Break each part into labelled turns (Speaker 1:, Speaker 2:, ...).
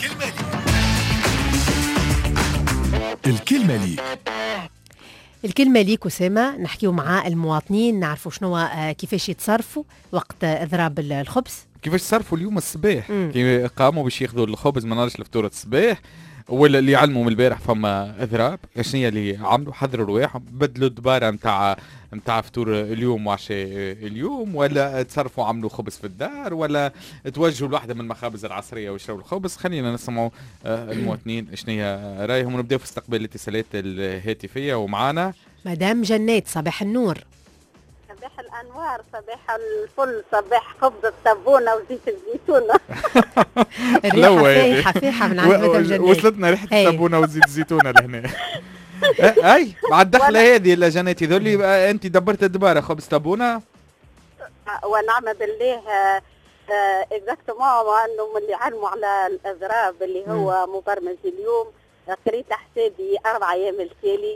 Speaker 1: الكلمة لي.
Speaker 2: الكلمة ليك أسامة، نحكيو مع المواطنين نعرفوا شنو كيفاش يتصرفوا وقت إضراب الخبز.
Speaker 3: كيفاش صرفوا اليوم الصباح كي قاموا باش ياخذوا الخبز من نهارش الفطور الصباح، ولا اللي علموا من البارح فما اضراب. شنو اللي عملوا؟ حضروا رواحهم، بدلوا الدباره نتاع فطور اليوم وعشاء اليوم، ولا تصرفوا عملوا خبز في الدار، ولا توجهوا لواحده من المخابز العصريه ويشربوا الخبز. خلينا نسمعوا المواطنين شنو رايهم، ونبداو في استقبال الاتصالات الهاتفيه. ومعنا
Speaker 2: مدام جنات، صباح النور.
Speaker 4: صباح الانوار، صباح الفل، صباح خبز التبونه وزيت الزيتونه.
Speaker 2: الريحه فايحه من عند مدام جنات.
Speaker 3: وصلتنا ريحه التبونه وزيت الزيتونه لهنا. اي بعد دخله هذه جنات ذولي. انت دبرت الدباره خبز تبونه؟
Speaker 4: ونعم بالله. اكزاكتومون انه اللي علموا على الاضراب اللي هو مبرمج اليوم. قريت حسابي 4 أيام التالي.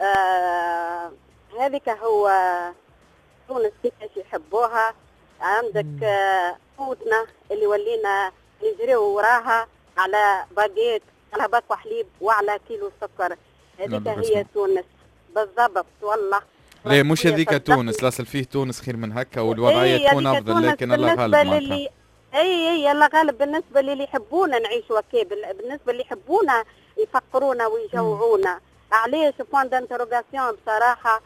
Speaker 4: هذيك هو تونس كيفاش يحبوها. عندك قوتنا اللي ولينا نجريو وراها على باقيت، على باكو حليب وعلى كيلو سكر. هذيك هي تونس بالضبط والله.
Speaker 3: لا مش هذيك تونس، لاصل فيه تونس خير من هكا، والوضعيه تكون افضل، لكن الله غالب معناتها.
Speaker 4: اي الله غالب بالنسبه للي يحبونا نعيشوا هكا، بالنسبه اللي يحبونا يفقرونا ويجوعونا. علاش بوان دانتروغاسيون بصراحه.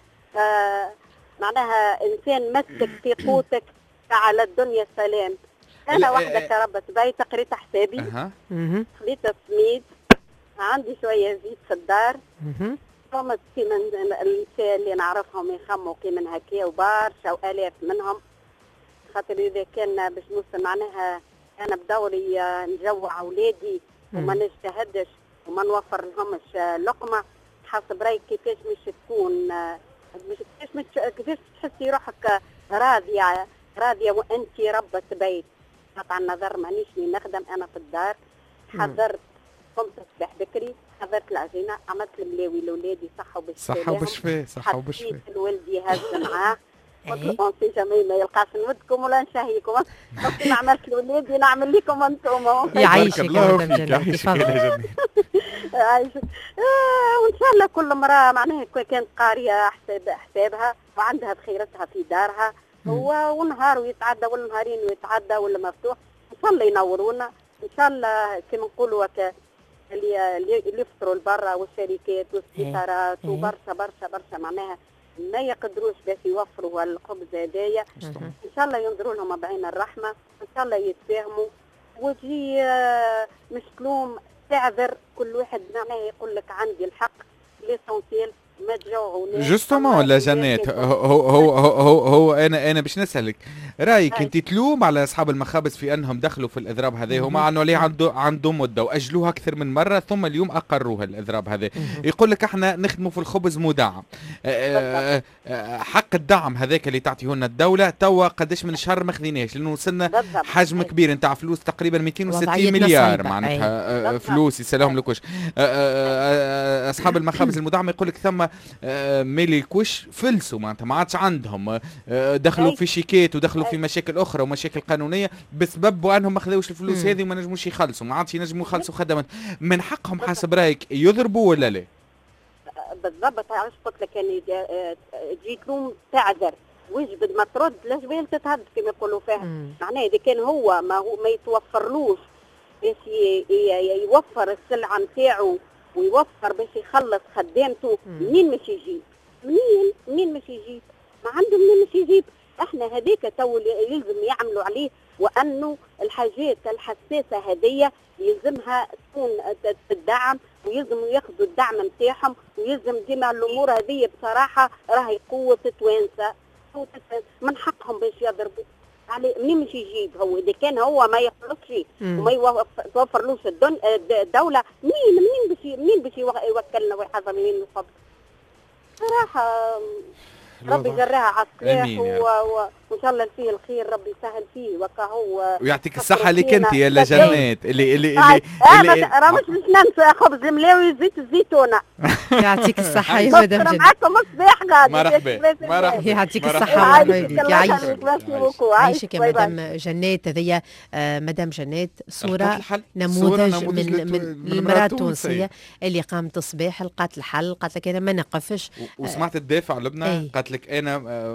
Speaker 4: معناها انسان مسك في قوتك على الدنيا السلام. انا وحده كربة بيت قريت حسابي. خليت السميد، عندي شويه زيت في الدار. فما كي من النساء اللي نعرفهم يخموا كي من هكا وبارشا والاف منهم. خاطر اذا كان باش نوصل معناها انا بدوري نجوع اولادي وما نجتهدش وما نوفر لهمش لقمه، حسب رايك كيفاش مش تكون، كيفاش تحسي روحك راضيه وانت ربة بيت؟ قطع النظر مانيش نخدم انا في الدار. حضرت، قمت الصباح بكري، حضرت العجينه، عملت الملاوي لاولادي صحه وبشفاء. حطيت لولدي هز معاه. قلت له اون سي جامي ما يلقاش نودكم ولا نشهيكم. قلت له عملت لولادي نعمل لكم انتم.
Speaker 2: يعيشك يا مدام جنات، تفضل.
Speaker 4: عايشك. وان شاء الله كل مرة معناها كانت قاريه حسابها وعندها بخيرتها في دارها. ونهار يتعدى والنهارين ويتعدى ولا مفتوح. ان شاء الله ينورونا ان شاء الله. كما نقولوا اللي يفطروا لبرا والشركات والسيطرات وبرشا برشا برشا معناها ما يقدروش باش يوفروا الخبز هدايا. ان شاء الله ينظروا لهم بعين الرحمه، ان شاء الله يتفاهموا وتجي مش كلوم تعذر. كل واحد معناه يقول لك عندي الحق. ليسونسيال ما تجوعوناش.
Speaker 3: جوستومون ولا جنات، هو انا باش نسالك رايك انت تلوم على اصحاب المخابز في انهم دخلوا في الاضراب هذا، ومع انه ليه عندهم مده واجلوها اكثر من مره، ثم اليوم اقروها الاضراب هذا. يقول لك احنا نخدموا في الخبز مدعم. حق الدعم هذاك اللي تعطيه لنا الدوله توا قداش من شهر ما خذيناش، لانه وصلنا حجم كبير نتاع فلوس، تقريبا 260 مليار معناتها فلوس يسلهم لكوش. اصحاب المخابز المدعمه يقول لك ثم ملكوش فلسوا معناتها ما عادش عندهم، دخلوا في شيكات ودخلوا في مشاكل اخرى ومشاكل قانونيه بسبب انهم ما خذوش الفلوس هذه وما نجموش يخلصوا، ما عادش ينجموا يخلصوا خدمات. من حقهم حسب رايك يضربوا ولا لا؟
Speaker 4: بالضبط. علاش قلت لك يعني تجي تلوم تعذر وجبد ما ترد لجبال تتهد كما يقولوا فيها. معناه اذا كان هو ما يتوفرلوش باش يوفر السلعه نتاعو ويوفر باش يخلص خدامته، منين باش يجيب؟ منين باش يجيب؟ ما عنده منين باش يجيب. احنا هذيك تو يلزم يعملوا عليه، وانه الحاجات الحساسه هذية يلزمها تكون تدعم، ويلزم ياخذوا الدعم نتاعهم، ويلزم ديما الامور هذه بصراحه راهي قوه تتوانسه. من حقهم باش يضربوا عليه. منين باش يجيب هو اذا كان هو ما يخلصش وما يوفرلوش الدوله؟ منين باش يوكلنا ويحضر منين الخبز؟ صراحه ربي جراها على السلاح وان شاء الله فيه الخير ربي يسهل فيه وكهو.
Speaker 3: ويعطيك الصحه ليك انت يا جنات اللي
Speaker 4: راه مش ننسى خبز ملاوي زيت الزيتونه.
Speaker 2: يعطيك الصحه يا مدام جنات.
Speaker 4: معكم مصباح قاعد.
Speaker 3: مرحبا
Speaker 2: يعطيك الصحه يعيشك يا مدام جنات. هذه مدام جنات صوره نموذج من المراه التونسيه اللي قامت صباح لقات الحل. قالت لك انا ما نقفش.
Speaker 3: وسمعت الدافع لبنى قالت لك انا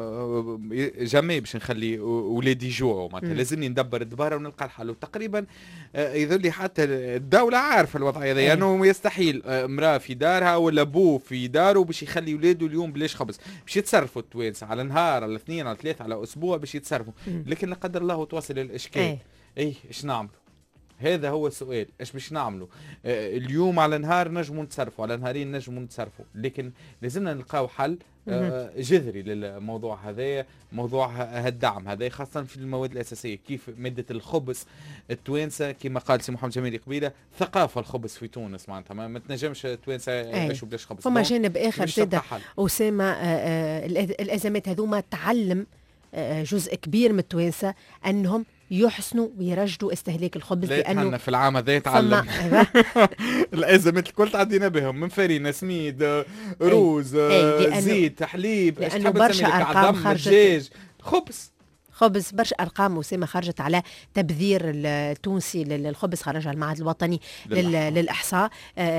Speaker 3: جامي باش نخلي ولادي يجوعوا معناتها لازمني ندبر الدباره ونلقى الحل. وتقريبا يظل لي حتى الدوله عارفه الوضعيه هذه انه يستحيل امراه في دارها ولا ابوه في داره باش يخلي ولاده اليوم بلاش خبز. باش يتصرفوا التوانسه على نهار على اثنين على ثلاثه على اسبوع باش يتصرفوا. لكن لا قدر الله توصل الاشكال ايش نعملوا؟ هذا هو السؤال. ايش باش نعملوا؟ اليوم على نهار نجموا نتصرفوا، على نهارين نجموا نتصرفوا، لكن لازمنا نلقاو حل جذري للموضوع هذا. موضوع الدعم هذا خاصة في المواد الأساسية، كيف مادة الخبز التوانسة كما قال سي محمد جميل قبيلة ثقافة الخبز في تونس معناتها ما تنجمش التوانسة يعيشوا بلاش خبز.
Speaker 2: فما جانب آخر زاد أسامة، الأزمات هذوما تعلم جزء كبير من التوانسة أنهم يحسنوا ويرجدوا استهلاك الخبز،
Speaker 3: لأنه في العام هذا تعلم الأزمات الكل تعدينا بهم من فرينة سميد روز زيت حليب
Speaker 2: لأنه برشا أرقام خرجت خبز برشا أرقام وسيما خرجت على تبذير التونسي للخبز. خرجها المعهد الوطني للإحصاء.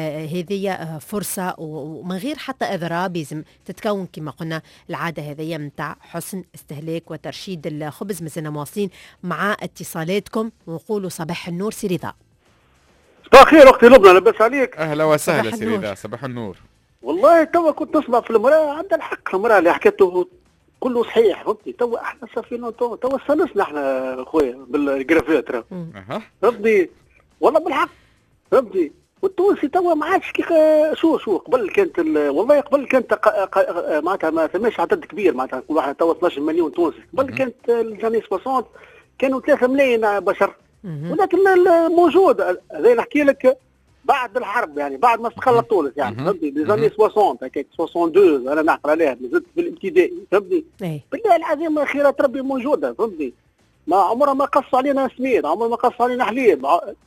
Speaker 2: هذه فرصة ومن غير حتى إضراب لازم تتكون كما قلنا العادة هذه متاع حسن استهلاك وترشيد الخبز. مازلنا مواصلين مع اتصالاتكم ونقولوا صباح النور سي رضا.
Speaker 1: صباح الخير أختي لبنى، لاباس عليك؟
Speaker 3: أهلا وسهلا سي رضا، صباح النور.
Speaker 1: والله توا كنت نسمع في المرأة عندها الحق، المرأة اللي حكيته كله صحيح فهمتني. توا احنا صافينا توا استانسنا احنا خويا بالجرافات راه فهمتني والله بالحق فهمتني. والتونسي توا ما عادش كي شو قبل كانت والله قبل كانت معناتها ما ثماش عدد كبير معناتها كل واحد توا 12 مليون تونسي. قبل كانت الجاني 60 كانوا 3 ملايين بشر، ولكن موجود هذا نحكي لك بعد الحرب يعني بعد ما استقلت تونس يعني فهمتني لي 60 هكاك 62 انا نعقل عليها زدت في الابتدائي فهمتني. بالله العظيم خيرات ربي موجوده فهمتني. ما عمرها ما قص علينا سميد، عمرها ما قص علينا حليب،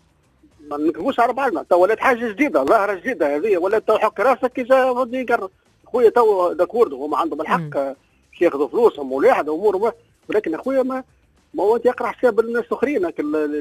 Speaker 1: ما نكذبوش على بعضنا. تو ولات حاجه جديده ظاهره جديده هذه، ولات تو حك راسك كي جا فهمتني يقرب خويا. تو داكورد هما عندهم الحق باش ياخذوا فلوسهم ولاحظوا امورهم، ولكن اخويا ما هو يقرا حساب الناس الاخرين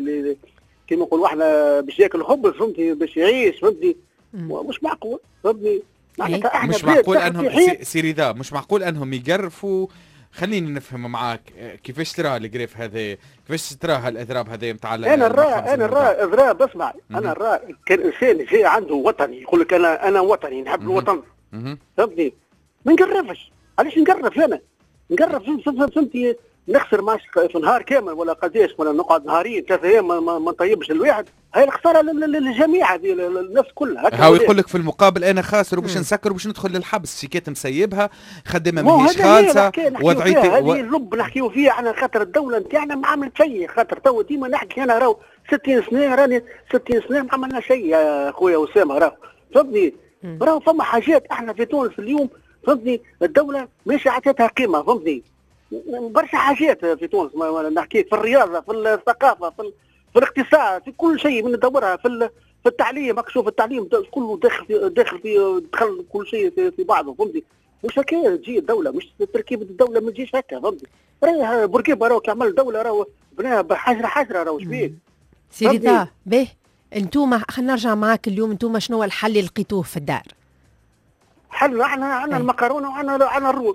Speaker 1: كيما نقولوا احنا باش ياكل خبز فهمتي باش يعيش فهمتي. مش معقول فهمتني.
Speaker 3: مش معقول انهم سي رضا مش معقول انهم يقرفوا. خليني نفهم معاك كيفاش ترى الجريف هذا، كيفاش ترى هالاضراب هذا نتاع
Speaker 1: انا نرى اضراب. اسمع انا نرى كان انسان جاي عنده وطني يقول لك انا وطني نحب الوطن فهمتني. ما نقرفش. علاش نقرف؟ انا نقرف فهمتي نخسر ماش في نهار كامل ولا قداش ولا نقعد نهارين 3 ايام ما نطيبش الواحد. هاي الخساره للجميع هذه الناس كلها.
Speaker 3: هاو يقول لك في المقابل انا خاسر وباش نسكر وباش ندخل للحبس. شيكات مسيبها خدمه ماهيش خالصه وضعيتي
Speaker 1: هذه اللب نحكيو فيها احنا خاطر الدوله نتاعنا ما عملت شيء. خاطر تو ديما نحكي انا راهو 60 سنه راني 60 سنه ما عملنا شيء يا خويا اسامه راهو فهمتني. راهو فما حاجات احنا في تونس اليوم فهمتني الدوله ماشي عطيتها قيمه فهمتني. برشا حاجات في تونس نحكي في الرياضه في الثقافه في الاقتصاد في كل شيء من ندورها في التعليم. شوف التعليم كله دخل كل شيء في بعضه فهمتي. مش هكا تجي الدوله، مش تركيبه الدوله ما تجيش هكا فهمتي. راهي بوركيبا راهو كي عمل دوله راهو بناها حجره راهو شبيك
Speaker 2: سيدي دا باهي. انتوما خلينا نرجع معاك اليوم، انتوما شنو الحل اللي لقيتوه في الدار؟
Speaker 1: حل عندنا المكرونه وعندنا الروز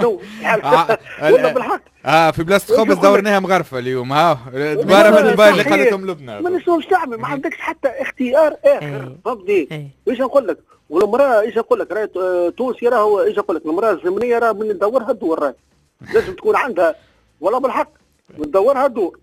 Speaker 1: والله بالحق.
Speaker 3: في بلاصه خبز دورناها مغرفه اليوم. دباره من الدبار اللي خلتهم لبنى.
Speaker 1: ما نسوش تعمل، ما عندكش حتى اختيار اخر فهمتني. ايش نقول لك؟ والمراه ايش نقول لك؟ راهي تونسي راهو ايش نقول لك؟ المراه الزمنيه راه من ندورها الدور راهي لازم تكون عندها والله بالحق ندورها الدور.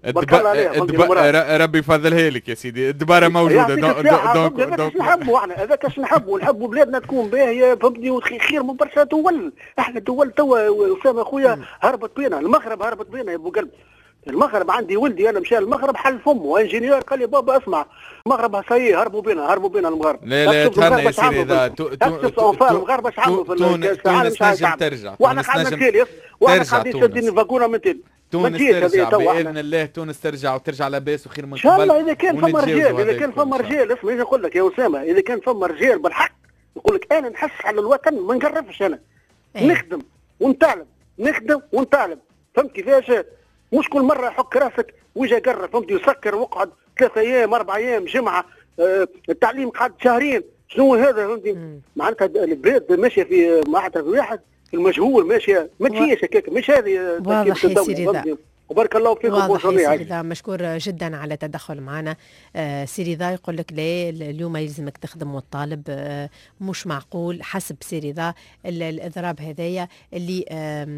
Speaker 3: ربي يفضلها لك يا سيدي. الدباره موجوده
Speaker 1: دونك نحبوا احنا هذاك اش نحبوا بلادنا تكون باهيه فهمتني وخير من برشا دول. احنا الدول توا وسام اخويا هربت بينا، المغرب هربت بينا يا ابو قلب المغرب عندي ولدي انا مشى المغرب حل فمه انجينيور قال لي بابا اسمع المغرب هسي هربوا بينا المغرب.
Speaker 3: لا تهنى يا سيدي ذا
Speaker 1: المغرب باش عملوا في
Speaker 3: تونس نجم ترجع.
Speaker 1: واحنا قاعدين نتكلم واحنا قاعدين شادين فاكونا من تل.
Speaker 3: تونس ترجع باذن الله، تونس ترجع وترجع لاباس وخير من قبل.
Speaker 1: ان شاء الله اذا كان فما رجال، اذا كان فما رجال اسمع نقول لك يا اسامه، اذا كان فما رجال بالحق يقول لك انا نحس على الوطن ما نقرفش انا. نخدم ونتعلم نخدم ونتعلم، فهمت كيفاش؟ مش كل مره يحك راسك ويجي يقرر، فهمت؟ يسكر وقعد 3 ايام 4 ايام جمعه، التعليم قعد شهرين، شنو هذا؟ فهمتي؟ معناتها البلاد ماشيه في معناتها واحد في المجهول، ماشيه ما تجيش هكاك، مش هذه
Speaker 2: واضح يا سيدي.
Speaker 1: وبارك الله فيكم.
Speaker 2: واضح يا سيدي، مشكور جدا على التدخل معنا. سيريذا يقول لك لا اليوم يلزمك تخدم وتطالب، مش معقول حسب سيريذا الاضراب هذايا اللي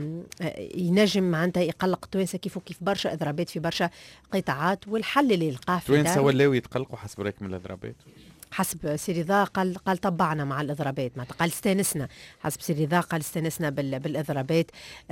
Speaker 2: ينجم معناتها يقلق التوانسه كيف وكيف برشا اضرابات في برشا قطاعات، والحل اللي يلقاه في
Speaker 3: التوانسه ولاو يتقلقوا حسب رايك من الاضرابات؟
Speaker 2: حسب سيريذا قال طبعنا مع الاضرابات، ما قال استانسنا. حسب سيريذا قال استانسنا بالاضرابات.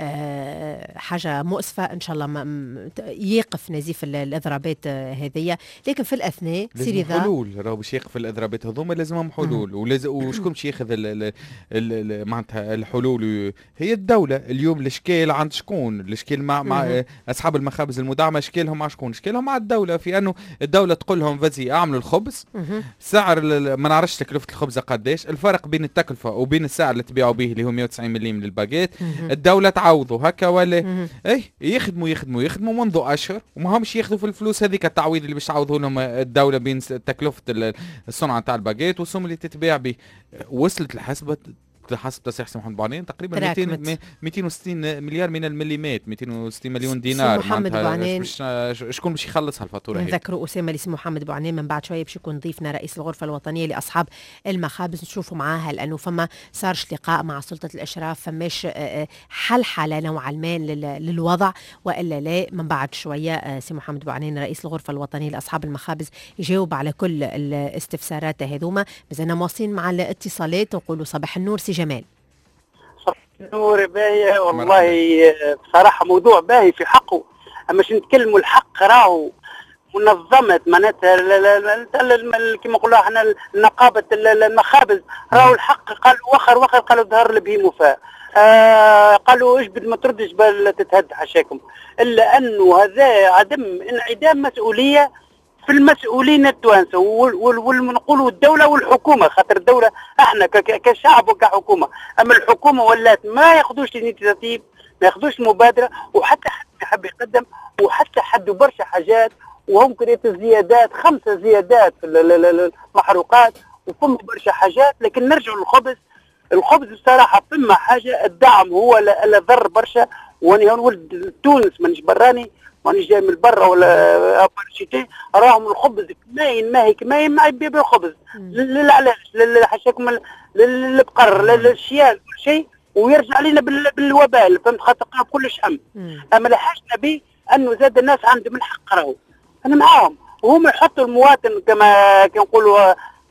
Speaker 2: حاجه مؤسفه، ان شاء الله ما يقف نزيف الاضرابات هذيا، لكن في الاثناء سيريذا
Speaker 3: حلول راهو باش يقف الاضرابات هذوما، لازمهم حلول. وشكون باش ياخذ معناتها الحلول؟ هي الدوله. اليوم الاشكال عند شكون؟ الاشكال مع اصحاب المخابز المدعمه، اشكالهم مع شكون؟ اشكالهم مع الدوله، في انه الدوله تقول لهم فازي اعملوا الخبز، سعر ما نعرفش تكلفه الخبزه قداش، الفرق بين التكلفه وبين السعر اللي تبيعوا به اللي هو 190 مليم للباكيت، الدوله تعوضوا هكا ولا يخدموا منذ اشهر وما همش ياخذوا في الفلوس هذيك التعويض اللي باش تعوضوا لهم الدوله بين تكلفه الصنعه تاع الباكيت والسوم اللي تتباع به. وصلت الحسبه حسب تصريح سي محمد بوعنين تقريبا 260 مليار من المليمات، 260 مليون دينار.
Speaker 2: محمد بوعنين
Speaker 3: شكون باش يخلصها الفاتوره هذه؟
Speaker 2: نذكروا اسامه لسي محمد بوعنين، من بعد شويه باش يكون ضيفنا رئيس الغرفه الوطنيه لاصحاب المخابز، نشوفوا معاها لانه فما صارش لقاء مع سلطه الاشراف، فماش حل نوعا ما للوضع والا لا. من بعد شويه سي محمد بوعنين رئيس الغرفه الوطنيه لاصحاب المخابز يجاوب على كل الاستفسارات هذوما. مازلنا مواصلين مع الاتصالات، نقولوا صباح النور سي جمال.
Speaker 5: نور باهي والله، بصراحة موضوع باهي في حقه، أما باش نتكلموا الحق راهو منظمة معناتها كما نقولوا احنا نقابة المخابز، راهو الحق قالوا وخر قالوا ظهر البهيم وفاء، قالوا اجبد ما تردش بل تتهد حشاكم، إلا أنه هذا عدم انعدام مسؤولية في المسؤولين التوانسه ونقولوا الدوله والحكومه، خاطر الدوله احنا كشعب وكحكومه، اما الحكومه ولات ما ياخذوش الانيشيتيف، ما ياخذوش المبادره، وحتى حد يحب يقدم، وحتى حدوا برشا حاجات، وهم كريت الزيادات 5 زيادات في المحروقات، وفما برشا حاجات. لكن نرجعوا للخبز. الخبز بصراحه فما حاجه، الدعم هو اللي ضر برشا، وانا ولد تونس مانيش براني، مانيش جاي من برا ولا بارشيتي، راهم الخبز كماين ما يبيعوا الخبز للعلاش حشاكم للبقر للشيال كل شيء، ويرجع علينا بالوبال، فهمت؟ خاطر كلش هم. اما الحاجه نبي انه زاد الناس عندهم الحق، راهو انا معاهم، وهم يحطوا المواطن كما كنقولوا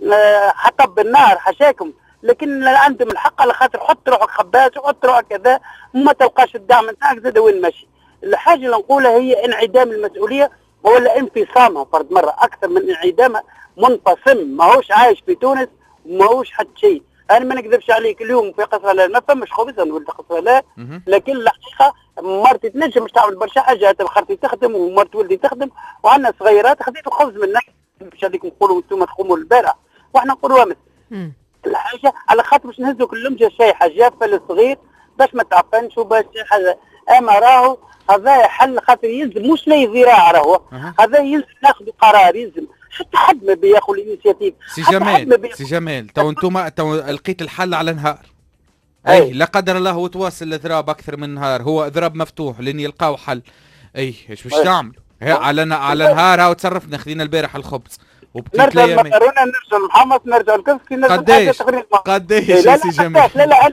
Speaker 5: حطب بالنار حشاكم، لكن عندهم الحق على خاطر حط روحك خباز وحط روحك كذا، وما تلقاش الدعم نتاعك زاد وين ماشي. الحاجه اللي نقولها هي انعدام المسؤوليه ولا انفصامها فرد مره، اكثر من انعدامها، منفصم، ماهوش عايش في تونس وماهوش حد شيء. انا ما نكذبش عليك، اليوم في قصر لا ما فماش خبز، انا ولد قصر لا، لكن الحقيقه مرتي تنجم باش تعمل برشا حاجات، خالتي تخدم ومرت ولدي تخدم، وعندنا صغيرات خذيت الخبز من ناحيه باش عليكم نقولوا انتم تقوموا البارح واحنا نقولوا امس. الحاجه على خاطر باش نهزوا كل لمجه شايحه جافه للصغير باش ما تعفنش وباش هذا، اما راهو هذا حل، خاطر يلزم مش لي ذراع، راهو هذا يلزم ناخذ قرار، يلزم حتى حد ما بياخذ الانيشيتيف.
Speaker 3: سي جمال تو انتم لقيت الحل على نهار، اي لا قدر الله وتواصل الاضراب اكثر من نهار، هو اضراب مفتوح لين يلقاو حل، ايش باش تعملوا؟ على نهار هاو تصرفنا، خذينا البارح الخبز
Speaker 5: نرجع المكرونه، نرجع المحمص، نرجع الكسكي، نرجع
Speaker 3: قداش يا سي جمال؟
Speaker 5: لا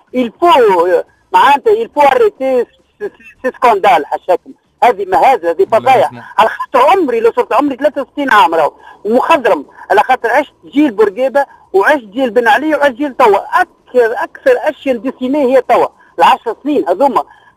Speaker 5: الفو معناتها الفو اريتي سي سكاندال حشاكم، هذه فضايح، على خاطر عمري لو صرت عمري 63 عام راهو ومخضرم، على خاطر عشت جيل بورقيبه وعشت جيل بن علي وعشت جيل توا، اكثر اشياء ديسيني هي توا ال10 سنين هذوما،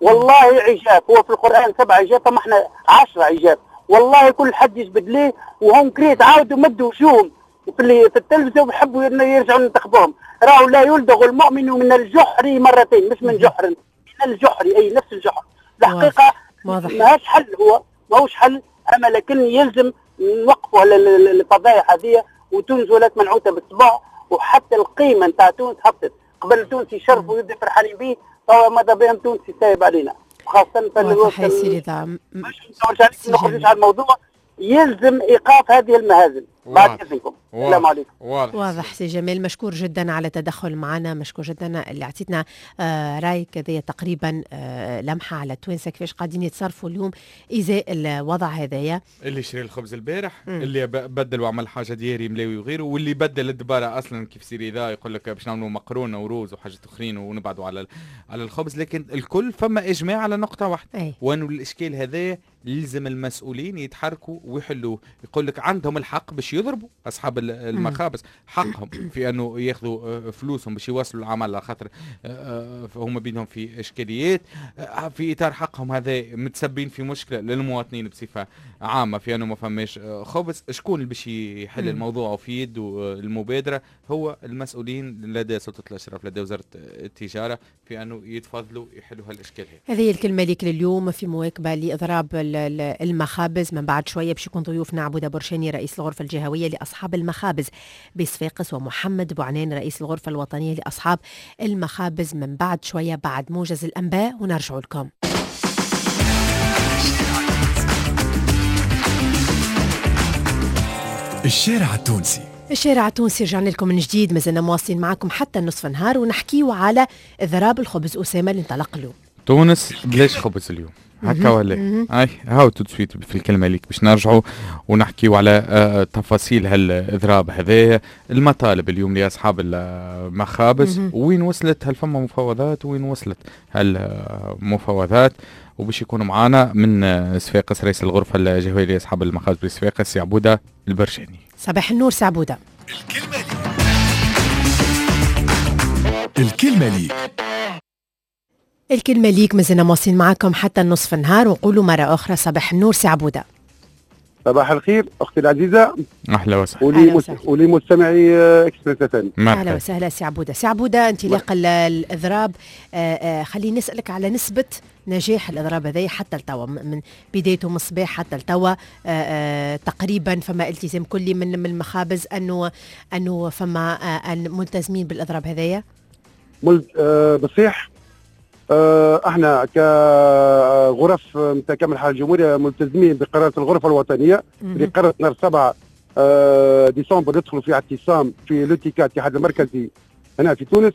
Speaker 5: والله عجاب. هو في القران 7 عجاب، فما احنا 10 عجاب. والله كل حد يجبد ليه وهم كريت عاودوا مدوا وجوههم في التلفزيون ويحبوا يرجعوا ينتخبوهم. راهو لا يلدغ المؤمن من الجحر مرتين، مش من جحر، من الجحر، اي نفس الجحر. الحقيقه ماهوش حل، هو ماهوش حل، اما لكن يلزم نوقفوا على الفضايح هذه. وتونس ولات منعوته بالصباع، وحتى القيمه نتاع تونس هبطت. قبل التونسي يشرف ويبدا فرحانين به، فهو ماذا بهم تونسي سايب علينا، خاصه في الوقت مش نخرجوش على الموضوع. يلزم ايقاف هذه المهازل. بعد اذنكم. السلام عليكم.
Speaker 2: واضح سي جمال، مشكور جدا على التدخل معنا، مشكور جدا اللي اعطيتنا رايك هذه تقريبا لمحه على التوانسه كيفاش قاعدين يتصرفوا اليوم ازاء الوضع هذايا.
Speaker 3: اللي شري الخبز البارح، اللي بدل وعمل حاجه دياري ملاوي وغيره، واللي بدل الدباره اصلا كيف سيري ذا يقول لك باش نعملوا مقرونه وروز وحاجات اخرين ونبعدوا على الخبز. لكن الكل فما اجماع على نقطه واحده، وانه الاشكال هذا يلزم المسؤولين يتحركوا ويحلوه. يقول لك عندهم الحق باش يضربوا اصحاب المخابز، حقهم في انه ياخذوا فلوسهم باش يواصلوا العمل، على خاطر هم بينهم في اشكاليات. في اطار حقهم هذا متسبين في مشكله للمواطنين بصفه عامه في انه ما فماش خبز. شكون اللي باش يحل الموضوع وفي يده المبادره؟ هو المسؤولين لدى سلطه الاشراف، لدى وزاره التجاره، في انه يتفضلوا يحلوا هالاشكال
Speaker 2: هذه الكلمه ليك لليوم في مواكبه لاضراب المخابز. من بعد شويه باش يكون ضيوفنا عبودة برشاني رئيس الغرفه الجهويه لاصحاب المخابز بصفاقس، ومحمد بوعنان رئيس الغرفه الوطنيه لاصحاب المخابز من بعد شويه، بعد موجز الانباء ونرجع لكم.
Speaker 6: الشارع التونسي.
Speaker 2: الشارع التونسي رجعنا لكم من جديد، مازلنا مواصلين معكم حتى نصف النهار ونحكيوا على اضراب الخبز. اسامه اللي انطلق اليوم.
Speaker 3: تونس بلاش خبز اليوم هكا ولا اي هاو تسويت في الكلمه ليك باش نرجعوا ونحكيوا على تفاصيل هالاضراب هذايا. المطالب اليوم لاصحاب المخابز، وين وصلت؟ هل فما مفاوضات؟ وين وصلت هالمفاوضات؟ وباش يكونوا معانا من صفاقس رئيس الغرفه الجهويه لاصحاب المخابز بصفاقس عبودة البرشاني.
Speaker 2: صباح النور سي عبودة.
Speaker 6: الكلمه ليك.
Speaker 2: الكلمة ليك، مازلنا مواصلين معكم حتى نصف النهار، ونقولوا مرة أخرى صباح النور سي عبودة.
Speaker 1: صباح الخير أختي العزيزة.
Speaker 3: أهلا وسهلا.
Speaker 1: ولي مستمعي إكسبريس ثاني.
Speaker 2: أهلا وسهلا سي عبودة. سي عبودة، انطلاق الإضراب، خليني نسألك على نسبة نجاح الإضراب هذا حتى التوا، من بدايته من الصباح حتى التوا. تقريبا فما التزام كلي من المخابز أنه فما ملتزمين بالإضراب هذايا؟
Speaker 1: بصيح احنا كغرف نتاع كامل حال الجمهوريه ملتزمين بقرارات الغرفه الوطنيه اللي قررت نهار 7 ديسمبر ندخلوا في اعتصام في لوتيكا الاتحاد المركزي هنا في تونس،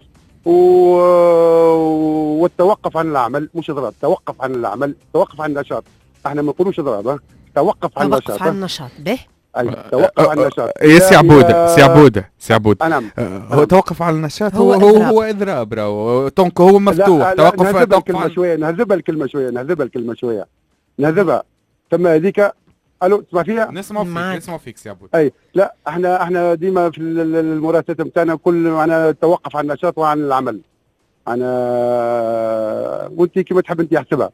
Speaker 1: والتوقف عن العمل، مش اضراب، توقف عن العمل، توقف عن النشاط. احنا ما نقولوش اضراب، توقف عن النشاط.
Speaker 2: توقف عن النشاط. به
Speaker 1: توقف عن النشاط
Speaker 3: يا سي عبودة نعم. هو توقف على النشاط، هو اضراب. راهو طونك هو مفتوح. توقف
Speaker 1: نهذبها الكلمه شويه نهذبها. ثم هذيك الو تسمع فيها؟
Speaker 3: نسمع فيك سي عبودة.
Speaker 1: اي لا، احنا ديما في المراسلات نتاعنا كل معنا توقف عن النشاط وعن العمل. وانت كيما تحب انت احسبها.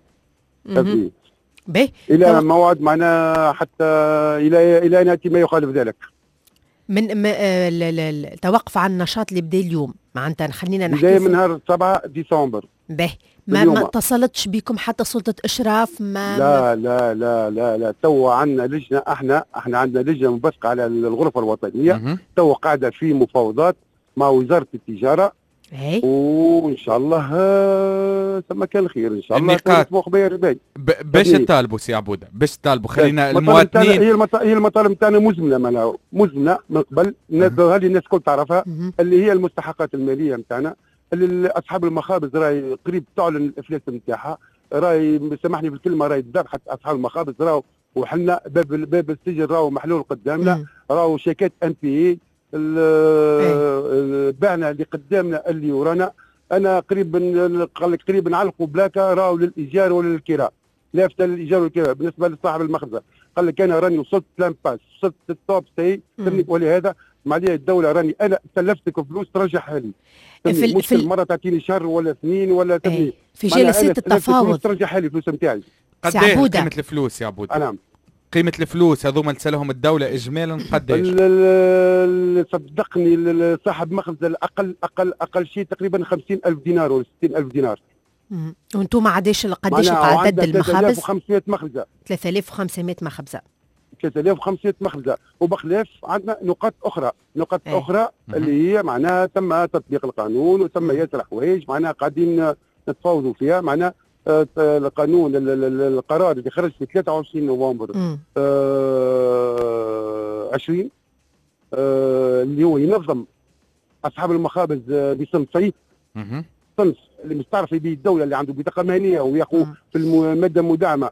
Speaker 1: الى موعد معنا حتى الى ناتي ما يخالف ذلك.
Speaker 2: من التوقف عن النشاط اللي بدا اليوم معناتها خلينا نحكي
Speaker 1: بداية من نهار 7 ديسمبر.
Speaker 2: ما اتصلتش بكم حتى سلطة إشراف؟
Speaker 1: لا تو عندنا لجنة، احنا عندنا لجنة منبثقة على الغرفة الوطنية، تو قاعدة في مفاوضات مع وزارة التجارة، وان شاء الله ثم كان خير ان شاء الله.
Speaker 3: باش تطالبوا سي عبودة، باش تطالبوا خلينا المواطنين.
Speaker 1: هي المطالب نتاعنا مزمنه من قبل، هذه الناس الكل تعرفها، اللي هي المستحقات الماليه نتاعنا، اللي اصحاب المخابز راهي قريب تعلن الافلاس نتاعها، راهي سامحني بالكلمه، راهي ذبحت اصحاب المخابز، راهو وحنا باب السجن راهو محلول قدامنا، راهو شيكات ان بي بعنا اللي قدامنا اللي ورانا. انا قريب نعلقوا بلاكه راهو للايجار ولا للكراء، لافته للايجار والكراء بالنسبه لصاحب المخزن.
Speaker 6: قال لك انا راني وصلت لامباس، وصلت التوب سي، ولهذا معناها الدوله راني انا سلفتك فلوس ترجعها لي. مش كل مره تعطيني شهر ولا اثنين ولا ثمانية،
Speaker 2: في جلسات التفاوض
Speaker 6: ترجعها لي الفلوس نتاعي.
Speaker 3: قد ايه قيمه الفلوس يا عبود؟
Speaker 6: نعم،
Speaker 3: قيمه الفلوس هذوما اللي سالهم الدوله اجمالا قداش؟
Speaker 6: صدقني صاحب مخبز اقل شيء تقريبا 50,000 دينار ولا 60,000 دينار.
Speaker 2: وانتم قداش عدد المخابز؟
Speaker 6: 3500 مخبزه.
Speaker 2: 3500 مخبزه.
Speaker 6: 3500 مخبزه، وبخلاف عندنا نقاط اخرى اللي هي معناها تم تطبيق القانون وتم ياسر حوايج معناها قاعدين نتفاوضوا فيها. معناها القانون القرار اللي خرج في 23 نوفمبر 20 اللي هو ينظم اصحاب المخابز بصنفين. صنف اللي مستعرف به الدوله اللي عنده بطاقه مهنيه وياخذ في الماده مدعمه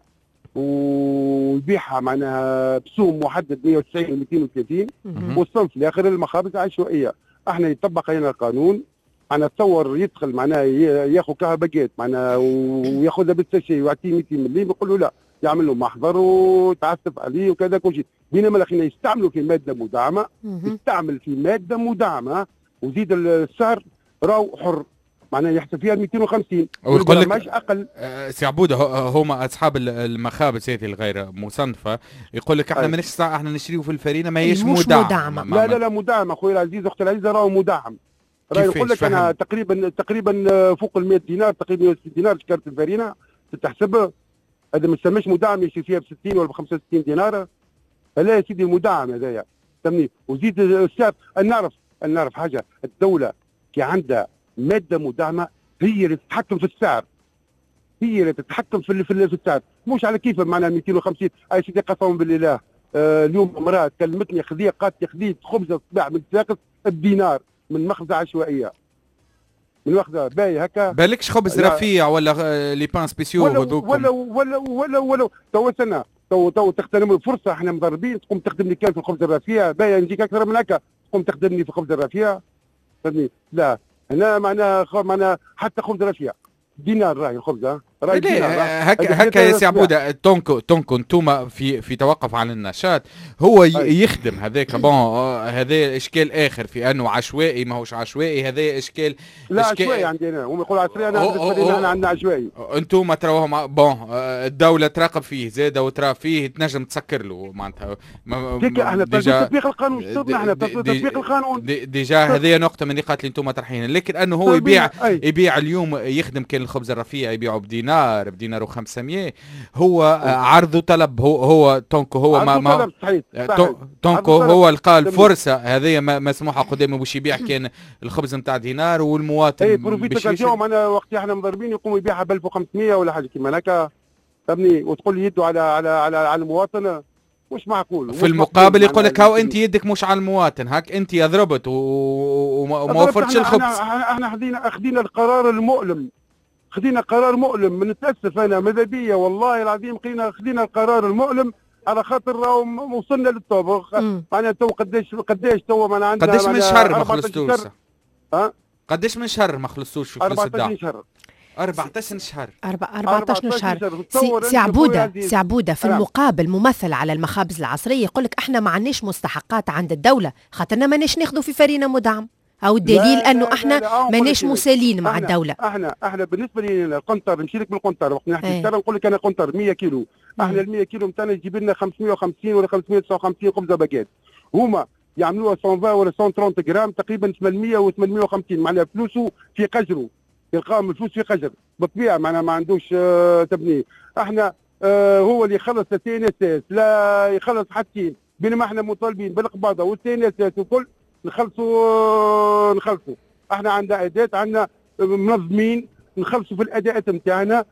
Speaker 6: ويبيعها معناها بسوم محدد 190 و 230. والصنف الاخر المخابز العشوائيه. احنا يطبق علينا القانون. انا اتصور يدخل معناها ياخذ كهرباء معناها وياخذها بالساشي ويعطيه 200 مليم، يقول له لا، يعمل له محضر وتعسف عليه وكذا كل شيء. بينما الاخرين يستعملوا في ماده مدعمه، يستعمل في ماده مدعمه وزيد السعر راهو حر، معناها يحسب فيها 250
Speaker 3: ويقول لك
Speaker 6: مش اقل.
Speaker 3: سي عبوده هما اصحاب المخابز هذه الغير مصنفه يقول لك احنا مانيش ساعه احنا نشريو في الفرينه ماهيش مدعمه.
Speaker 6: لا مدعم اخوي العزيز اختي العزيزه راهو مدعم. راه يقول لك انا تقريبا فوق ال 100 دينار تقريبا 160 دينار شكاره الفرينه تتحسب. هذا ما يسمىش مدعم يشري فيها ب 60 ولا ب 65 دينار. لا يا سيدي المدعم هذايا فهمني. وزيد السعر. نعرف حاجه، الدوله كي عندها ماده مدعمه هي اللي تتحكم في السعر، هي اللي تتحكم في السعر، مش على كيف معناها 250. اي سيدي قسما بالله اليوم امراه كلمتني خذيت خبزه صباح من ساقط بدينار من مخبزه عشوائيه، من مخبزه باهي هكا.
Speaker 3: بالكش خبز رفيع ولا لي بان سبيسيو هذوكم
Speaker 6: ولا تو سنه تو تغتنم الفرصه. احنا مضربين تقوم تخدمني كان في الخبز الرفيع باهي، نجيك اكثر من هكا تقوم تخدمني في الخبز الرفيع فهمني. لا هنا معناها حتى خبز رفيع دينار راهي الخبزه راهي دينار.
Speaker 3: هكا يا سي عبوده. تونكو انتوما في توقف عن النشاط هو يخدم هذاك بون هذا اشكال اخر في انه عشوائي ماهوش عشوائي. هذا اشكال
Speaker 6: لا عشوائي عندنا. هم يقولوا عشوائي، انا عندنا عشوائي.
Speaker 3: انتوما تراوهم بون الدوله تراقب فيه زاده وترى فيه تنجم تسكر له معناتها.
Speaker 6: احنا تطبيق القانون احنا تطبيق القانون
Speaker 3: ديجا هذه نقطه من النقاط اللي انتوما طرحينها. لكن انه هو يبيع اليوم يخدم كان الخبز الرفيع يبيعه بدينار و500. هو عرض وطلب. هو تونكو هو ما تونكو هو لقى الفرصه هذه مسموحه قدامه باش يبيع كان الخبز نتاع دينار والمواطن
Speaker 6: اليوم انا وقت احنا مضربين يقوم يبيعها ب 1500 ولا حاجه كيما هكا فهمني. وتقول لي يده على المواطن مش معقول.
Speaker 3: في المقابل يقول لك هاو انت يدك مش على المواطن، هاك انت ضربت وما وفرتش الخبز.
Speaker 6: احنا خدينا القرار المؤلم. خدينا قرار مؤلم. نتاسف انا ماذا بيا والله العظيم خدينا القرار المؤلم على خاطر وصلنا للتوب. معناها تو قداش تو معنا عندنا
Speaker 3: قداش من شهر ما خلصتوش؟ قداش من شهر ما خلصتوش في فلوس الدعم؟ 14 شهر
Speaker 2: 14 شهر. سي عبوده في المقابل ممثل على المخابز العصريه يقول لك احنا ما عندناش مستحقات عند الدوله خاطرنا ماناش ناخذوا في فرينه مدعم، او الدليل انه احنا ماناش مسالين مع الدوله.
Speaker 6: احنا بالنسبه لي القنطر نمشي لك بالقنطر وقت نحكي الشهر نقول لك انا قنطر 100 كيلو. احنا ال 100 كيلو نتاعنا يجيب لنا 550 ولا 559 خبزه باكيت. هما يعملوها 120 ولا 130 جرام تقريبا 800 و 850. معناها فلوسه في قجره، يلقاهم الفلوس في قجر بالطبيعه. معناها ما عندوش تبني. احنا هو اللي يخلص التي ان اس لا يخلص حتى. بينما احنا مطالبين بالقباضه والتي ان اس وكل نخلصوا. احنا عندنا اداه، عندنا منظمين نخلصوا في الاداءات نتاعنا.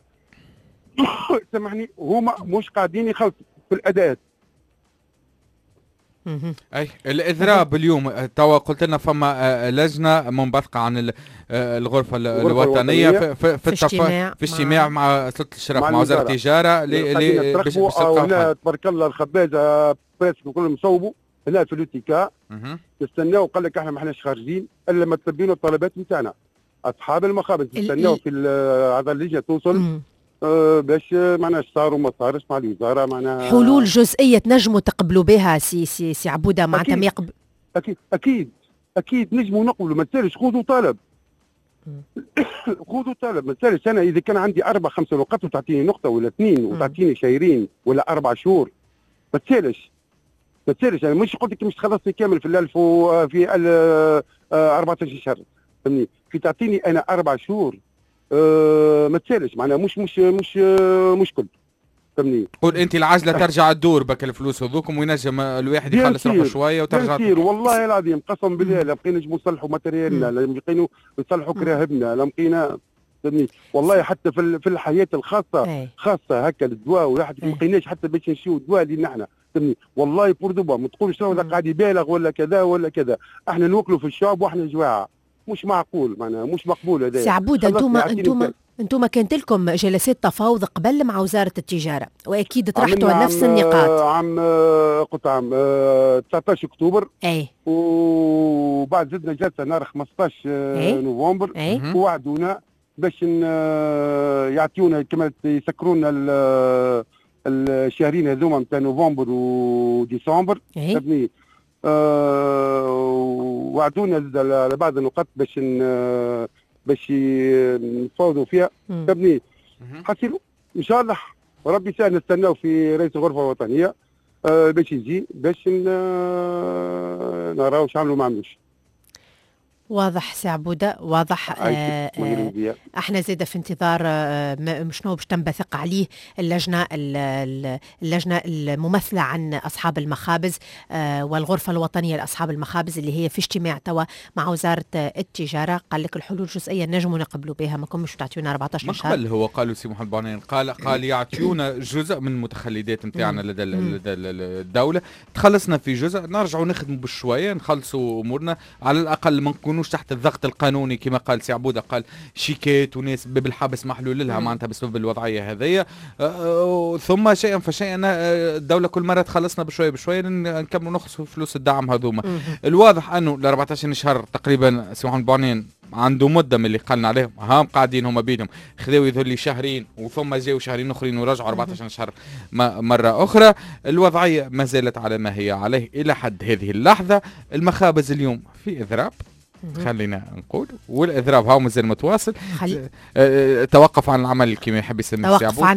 Speaker 6: سامحني هما مش قاعدين يخلصوا في الاداءات.
Speaker 3: اي الاضراب اليوم توا قلت لنا فما لجنه منبثقه عن الغرفه الوطنيه في اجتماع مع سلطه الاشراف مع وزاره التجاره
Speaker 6: باش تبارك الله الخبازه بريسك كلهم صوبوا هنا في لوتيكا. نستناو قال لك احنا ما احناش خارجين الا لما تلبينا الطلبات نتاعنا. اصحاب المخابز نستناو في هذا اللجنه توصل باش معناها صار وما صارش مع الوزاره معناها
Speaker 2: حلول جزئيه تنجموا تقبلوا بها سي عبوده معناتها ما يقبل.
Speaker 6: اكيد نجموا نقبلوا، ما تسالش خذوا طلب. خذوا طلب، ما تسالش انا اذا كان عندي 4-5 نقاط وتعطيني نقطه ولا 2 وتعطيني شهرين ولا 4 شهور، ما تسالش انا مش قلت لك مش تخلصني كامل في 1000 وفي 14 شهر، فهمني؟ في تعطيني انا 4 شهور ما تسالش معناها مش كل، فهمني؟
Speaker 3: قول انت العجله ترجع تدور بك الفلوس هذوكم وينجم الواحد يخلص روحه شويه وترجع
Speaker 6: تدور. والله العظيم قسم بالله لا بقينا نجموا نصلحوا ماتريالنا، لا بقينا نصلحوا كراهبنا، لا بقينا، فهمني؟ والله حتى في الحياه الخاصه خاصه هكا الدواء والواحد ما بقيناش حتى باش نشيو الدواء اللي نحن، فهمني؟ والله بور دوا ما تقولش هذا قاعد يبالغ ولا كذا ولا كذا، احنا نوكلوا في الشعب واحنا جواعه، مش معقول معناها مش مقبول هذا.
Speaker 2: سي عبوده انتم كانت لكم جلسات تفاوض قبل مع وزاره التجاره واكيد طرحتوا نفس النقاط.
Speaker 6: عام 19 اكتوبر وبعد زدنا جلسه نهار 15 نوفمبر ووعدونا باش يعطيونا كما يسكرونا الشهرين هذوما نتاع نوفمبر وديسمبر، فهمتني؟ وعدونا على بعض النقاط باش نفاوضوا فيها، فهمتني؟ حصلوا ان شاء الله وربي يسهل، نستناو في رئيس الغرفه الوطنيه باش يجي باش نراو واش عملوا ما عملوش.
Speaker 2: واضح سي عبوده، واضح. احنا زيدا في انتظار شنو باش تنبثق عليه اللجنه الممثله عن اصحاب المخابز والغرفه الوطنيه لاصحاب المخابز اللي هي في اجتماع توا مع وزاره التجاره. قال لك الحلول الجزئيه نجموا نقبلوا بها، ما كنتش تعطيونا 14 شهر.
Speaker 3: قبل هو قالوا سي محمد بعنين قال يعطيونا جزء من المتخلدات نتاعنا لدى الدوله، تخلصنا في جزء نرجعوا نخدموا بشويه نخلصوا امورنا، على الاقل ما نكونوش تحت الضغط القانوني كما قال سي عبوده، قال شيكات وناس بالحبس محلول لها معناتها بسبب الوضعيه هذيا. ثم شيئا فشيئا الدوله كل مره تخلصنا بشويه نكملوا نخلصوا فلوس الدعم هذوما. الواضح انه ال 14 شهر تقريبا سي محمد بعنين عنده مده من اللي قالنا عليهم، هام قاعدين هما بينهم خذوا يذلي شهرين وثم جاوا شهرين اخرين ورجعوا 14 شهر مره اخرى. الوضعيه ما زالت على ما هي عليه الى حد هذه اللحظه. المخابز اليوم في اضراب، خلينا نقول، والاضراب هاو مازال متواصل. توقف عن العمل كما يحب يسميه الشعب، توقف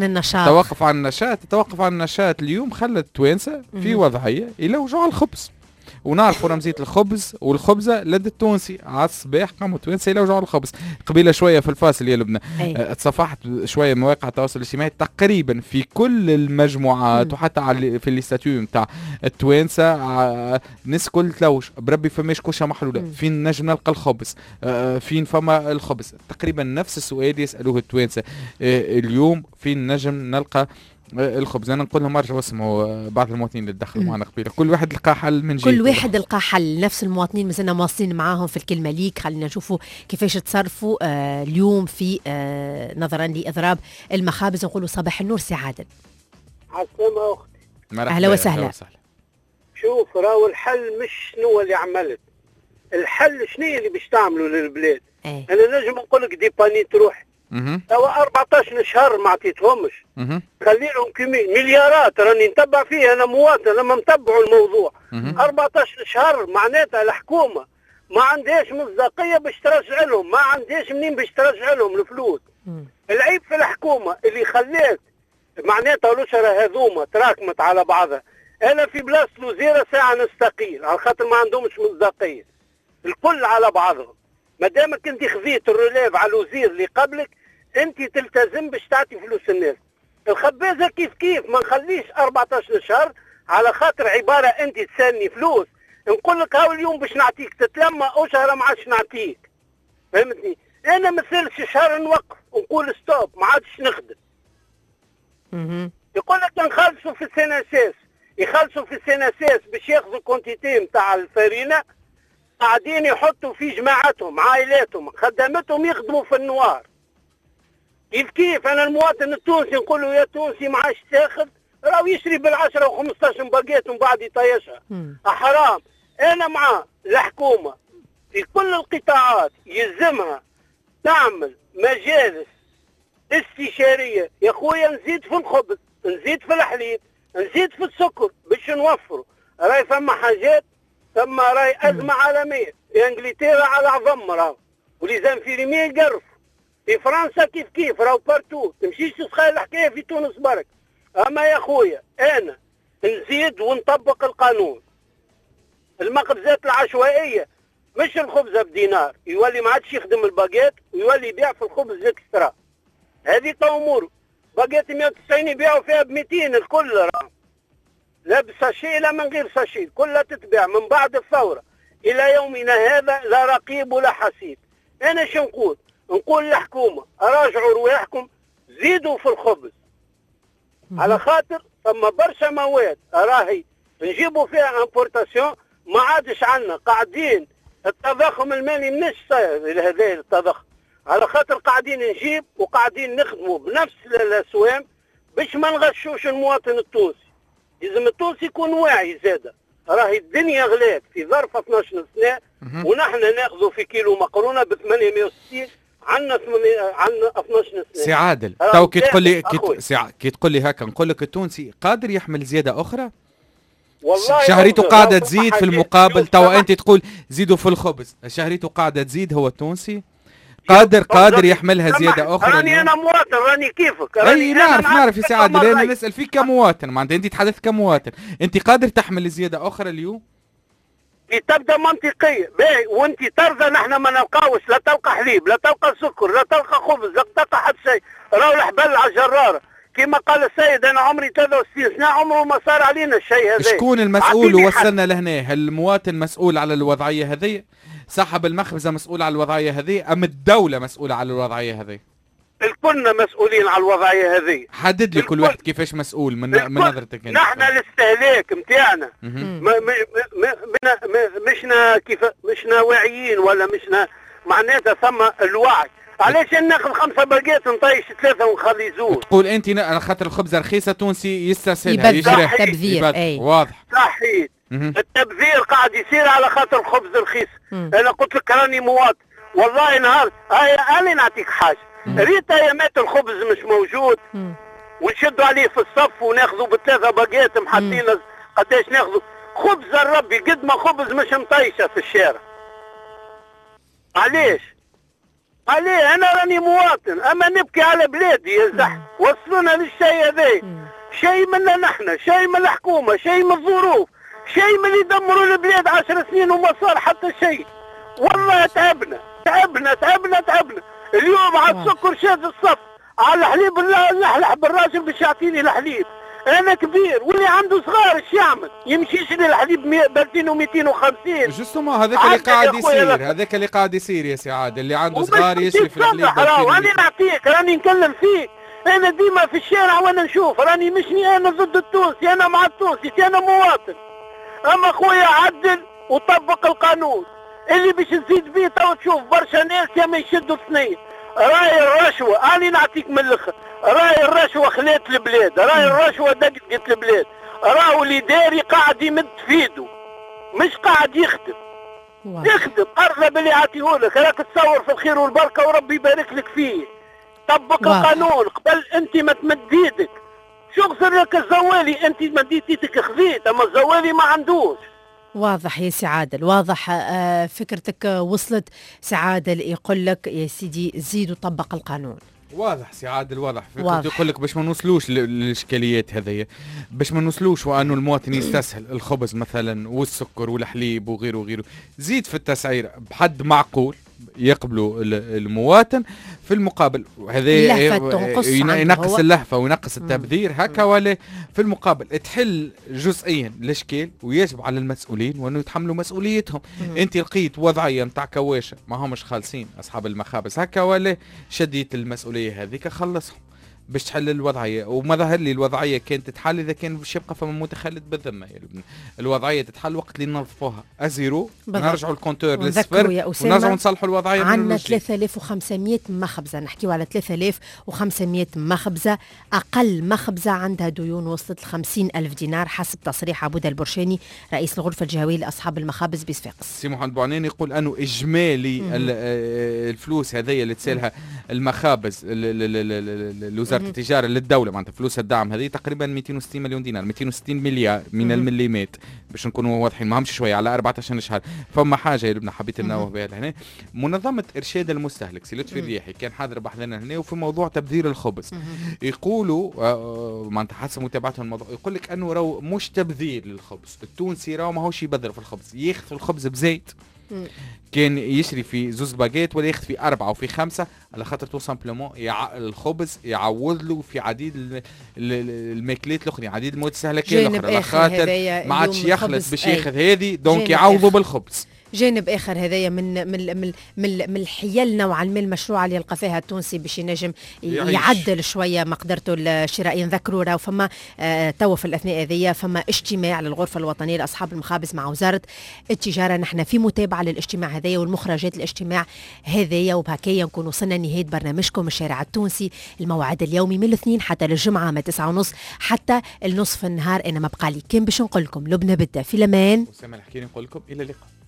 Speaker 3: عن النشاط اليوم خلت التوانسه في وضعيه يلوجوا على الخبز، ونعرفوا رمزيه الخبز والخبزه لدى التونسي على الصباح قاموا التوانسه يلوجوا على الخبز. قبيله شويه في الفاصل يا لبنى تصفحت شويه مواقع التواصل الاجتماعي تقريبا في كل المجموعات وحتى في الاستاتيو نتاع التوانسه الناس كل تلوج بربي فماش كوشه محلوله، فين نجم نلقى الخبز، فين فما الخبز. تقريبا نفس السؤال يسالوه التوانسه اليوم، فين نجم نلقى الخبز. انا نقول لهم ارجعوا اسمعوا بعض المواطنين اللي دخلوا معنا قبيله، كل واحد لقى حل من جهه،
Speaker 2: كل واحد لقى حل. نفس المواطنين مازلنا مواصلين معاهم في الكلمه ليك، خلينا نشوفوا كيفاش تصرفوا اليوم في نظرا لاضراب المخابز. نقولوا صباح النور سي عادل.
Speaker 5: عسلامة اختي.
Speaker 2: اهلا وسهلا.
Speaker 5: شوف راهو الحل مش شنو اللي عملت، الحل شنو اللي باش تعملوا للبلاد. انا نجم نقول لك ديباني تروح توا 14 شهر ما عطيتهمش، خلي لهم مليارات راني نتبع فيه، انا مواطن لما نتبع الموضوع. 14 شهر معناتها الحكومه ما عندهاش مصداقيه باش ترجع لهم، ما عندهاش منين باش ترجع لهم الفلوس. العيب في الحكومه اللي خلات معناتها الأسرة هذوما تراكمت على بعضها. انا في بلاصه الوزيره ساعه نستقيل على خاطر ما عندهمش مصداقيه الكل على بعضهم. ما دامك انت خذيت الروليف على الوزير اللي قبلك انت تلتزم باش تعطي فلوس الناس. الخبازه كيف ما نخليش 14 شهر على خاطر عباره انت تسالني فلوس نقول لك هاو اليوم باش نعطيك تتلمى وشهر ما عادش نعطيك، فهمتني؟ انا ما ثلث شهر نوقف ونقول ستوب ما عادش نخدم. يقول لك نخلصوا في السناساس، يخلصوا في السناساس باش ياخذوا كونتيتي نتاع الفارينه، قاعدين يحطوا في جماعتهم عائلاتهم خدمتهم يخدموا في النوار. كيف انا المواطن التونسي نقول له يا تونسي ما عادش تاخذ، راهو يشري بال10 و15 باقيت ومن بعد يطيشها. حرام. انا مع الحكومه في كل القطاعات يلزمها تعمل مجالس استشارية يا خويا، نزيد في الخبز، نزيد في الحليب، نزيد في السكر باش نوفروا. راي ثم حاجات، ثم راي أزمة عالمية، انجلترا على عظم راهو، وليزانفيرمي يقرف. في فرنسا كيف راهو بارتو، تمشيش تسخيل الحكاية في تونس برك. أما يا خويا أنا نزيد ونطبق القانون. المخبزات العشوائية مش الخبزة بدينار، يولي ما عادش يخدم الباجيت ويولي يبيع في الخبز الاكسترا. هذه أمور. باجيت 190 يبيعوا فيها ب200 الكل راهو. لا بساشي لا من غير ساشي، كلها تتباع من بعد الثورة إلى يومنا هذا، لا رقيب ولا حسيب. أنا شو نقول للحكومة راجعوا رواحكم، زيدوا في الخبز، على خاطر ثم برشا مواد راهي نجيبوا فيها امبورتاسيون ما عادش عنا. قاعدين التضخم المالي منش صاير هذا التضخم، على خاطر قاعدين نجيب وقاعدين نخدموا بنفس الاسوام باش ما نغشوش المواطن التونسي. لازم التونسي يكون واعي زاده، راهي الدنيا غلات في ظرف 12 سنه، ونحن ناخذوا في كيلو مقرونه ب 860، عندنا 12 سنه.
Speaker 3: سي عادل تو كي تقول لي هكا نقول لك التونسي قادر يحمل زياده اخرى؟
Speaker 5: والله
Speaker 3: شهريته قاعده تزيد في المقابل، توا انت تقول زيدوا في الخبز، شهريته قاعده تزيد، هو التونسي قادر يحملها زياده اخرى؟
Speaker 5: راني انا مواطن، راني كيفك،
Speaker 3: راني نعرف يا سي عادل، انا نسال فيك كمواطن، معناتها انت تحدث كمواطن، انت قادر تحمل زياده اخرى اليوم؟
Speaker 5: تبدا منطقيه باهي، وانت ترضى نحن ما نلقاوش، لا تلقى حليب، لا تلقى سكر، لا تلقى خبز، لا تلقى حتى شيء، راهو الحبل على الجراره. كما قال السيد انا عمري 63 سنه، عمره ما صار علينا الشيء هذا.
Speaker 3: شكون المسؤول ووصلنا لهنا؟ هل المواطن مسؤول على الوضعيه هذه؟ صاحب المخبزه مسؤول على الوضعيه هذه ام الدوله مسؤوله على الوضعيه هذه؟
Speaker 5: الكلنا مسؤولين على الوضعيه هذه.
Speaker 3: حدد لي كل واحد كيفاش مسؤول من نظرتك انت.
Speaker 5: نحن الاستهلاك نتاعنا مشنا كيف مشنا واعيين، ولا مشنا معناتها ثم الوعي. علاش ناخذ 5 باجيت نطيش 3 ونخلي زوج؟
Speaker 3: تقول انت على خاطر الخبزه رخيصه تونسي يستسهلها يشريها
Speaker 2: تبذير.
Speaker 3: واضح
Speaker 5: صحيح. التبذير قاعد يصير على خاطر الخبز رخيص. انا قلت لك راني مواطن والله نهار انا نعطيك حاجه، ريت ايامات الخبز مش موجود ونشدوا عليه في الصف وناخذوا ب3 باجيت محطين قداش ناخذوا خبز الربي قد ما خبز مش مطيشه في الشارع. علاش؟ عليه انا راني مواطن، اما نبكي على بلادي يا زح. وصلونا للشيء هذا، شيء منا نحن، شيء من الحكومه، شيء من الظروف، شيء من اللي يدمروا البلاد 10 سنين وما صار حتى شيء. والله تعبنا. اليوم على السكر شاد الصف، على الحليب نحلح بالراجل باش يعطيني الحليب. انا كبير واللي عنده صغار ايش يعمل؟ يمشيش للحليب ب 2250.
Speaker 3: جوستومون هذاك اللي قاعد يصير يا سي عادل، اللي عنده صغار يشري في الحليب.
Speaker 5: راني نعطيك، راني نكلم فيك، انا ديما في الشارع وانا نشوف، راني مشني انا ضد التونسي، انا مع التونسي، انا مواطن. اما خويا عدل وطبق القانون اللي باش تزيد بيه. تو تشوف برشا ناس ياما يشدوا سنين. راي الرشوه اني نعطيك من الاخر، راي الرشوه خلات البلاد، راي الرشوه دقت البلاد. راهو اللي داري قاعد يمد في ايده مش قاعد يخدم. يخدم ارضى باللي يعطيهولك، راك تصور في الخير والبركه وربي يبارك لك فيه. طبق القانون قبل انت ما تمد ايدك. شو خسر لك الزوالي؟ انت مديت ايدك خذيت، اما الزوالي ما عندوش.
Speaker 2: واضح يا سي عادل، واضح. فكرتك وصلت. سي عادل يقول لك يا سيدي زيد وطبق القانون.
Speaker 3: واضح سي عادل، واضح. يقول لك باش ما نوصلوش للاشكاليات هذه، باش ما نوصلوش وانه المواطن يستسهل الخبز مثلا والسكر والحليب وغيره زيد في التسعير بحد معقول يقبلوا المواطن. في المقابل هذا ينقص اللهفه وينقص التبذير هكا، ولا في المقابل تحل جزئيا الاشكال، ويجب على المسؤولين وانه يتحملوا مسؤوليتهم. انت لقيت وضعيه نتاع كواشه ما همش خالصين اصحاب المخابز هكا، ولا شديت المسؤوليه هذيك خلصهم باش تحل الوضعيه. وما ظهر لي الوضعيه كانت تتحل اذا كان باش يبقى فما متخلد بالذمه. يعني الوضعيه تتحل وقت اللي ننظفوها ازيرو، نرجعوا الكونتور للصفر ونرجعوا نصلحوا الوضعيه.
Speaker 2: عندنا 3500 مخبزه، نحكيو على 3500 مخبزه. اقل مخبزه عندها ديون وصلت ل 50,000 دينار حسب تصريح عبودة البرشاني رئيس الغرفه الجهويه لاصحاب المخابز بصفاقس.
Speaker 3: سي محمد بوعناني يقول انه اجمالي الفلوس هذيا اللي تسالها المخابز لوزاره التجاره للدوله معناتها فلوس الدعم هذه تقريبا 260 مليون دينار، 260 مليار من المليمات باش نكونوا واضحين، ما همش شويه على 14 شهر. فما حاجه يا لبنى حبيت ننوه بها لهنا، منظمه ارشاد المستهلك سي لطفي الرياحي كان حاضر بحثنا هنا وفي موضوع تبذير الخبز. يقولوا معناتها حسب متابعتهم الموضوع، يقول لك انه راهو مش تبذير للخبز، التونسي راهو ماهوش يبذر في الخبز، ياخذ الخبز بزيت كان يشري في زوز باجيت ولا ياخذ في 4 وفي 5 على خاطر تو سامبلومون الخبز يعوض له في عديد الماكلات الاخرى، عديد المواد السهلكيه الاخرى، على خاطر ما عادش يخلص باش ياخذ هذه دونك يعوضوا بالخبز.
Speaker 2: جانب اخر هذايا من الحيل نوعا ما المشروع اللي يلقى فيها التونسي باش ينجم يعدل شويه مقدرته الشرائيه. نذكروا راهو فما توا في الاثناء هذيا فما اجتماع للغرفه الوطنيه لاصحاب المخابز مع وزاره التجاره، نحن في متابعه للاجتماع هذايا والمخرجات الاجتماع هذايا، وبهكايا نكون وصلنا نهايه برنامجكم الشارع التونسي، الموعد اليومي من الاثنين حتى للجمعه من 9:30 حتى النصف النهار. انا ما بقى لي كان باش نقول لكم لبنى بدة في الامان،
Speaker 3: وسام الحكيني نقول لكم الى اللقاء.